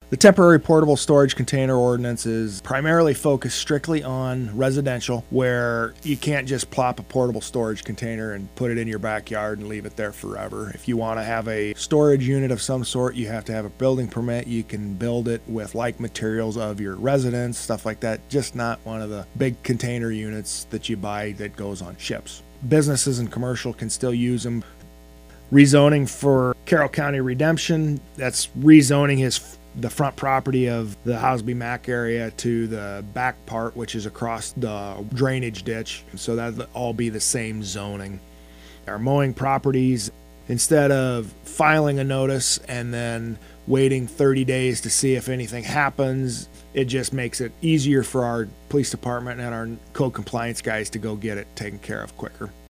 The temporary portable storage container ordinance is primarily focused strictly on residential, where you can't just plop a portable storage container and put it in your backyard and leave it there forever. If you want to have a storage unit of some sort, you have to have a building permit. You can build it with like materials of your residence, stuff like that, just not one of the big container units that you buy that goes on ships. Businesses and commercial can still use them. Rezoning for Carroll County Redemption, that's rezoning the front property of the Hosby Mac area to the back part, which is across the drainage ditch. So that'll all be the same zoning. Our mowing properties, instead of filing a notice and then waiting 30 days to see if anything happens, it just makes it easier for our police department and our code compliance guys to go get it taken care of quicker.